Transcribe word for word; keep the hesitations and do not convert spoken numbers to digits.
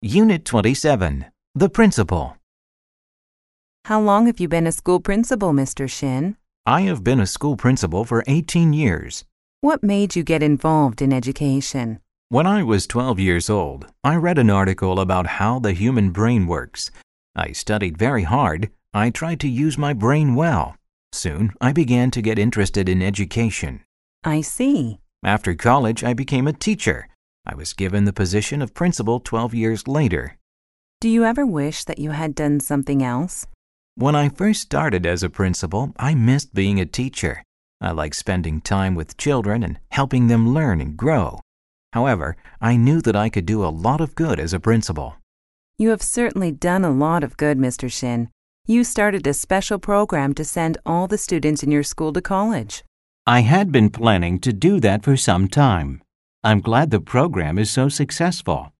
Unit twenty-seven. The Principal. How long have you been a school principal, Mister Shin? I have been a school principal for eighteen years. What made you get involved in education? When I was twelve years old, I read an article about how the human brain works. I studied very hard. I tried to use my brain well. Soon, I began to get interested in education. I see. After college, I became a teacher. I was given the position of principal twelve years later. Do you ever wish that you had done something else? When I first started as a principal, I missed being a teacher. I liked spending time with children and helping them learn and grow. However, I knew that I could do a lot of good as a principal. You have certainly done a lot of good, Mister Shin. You started a special program to send all the students in your school to college. I had been planning to do that for some time. I'm glad the program is so successful.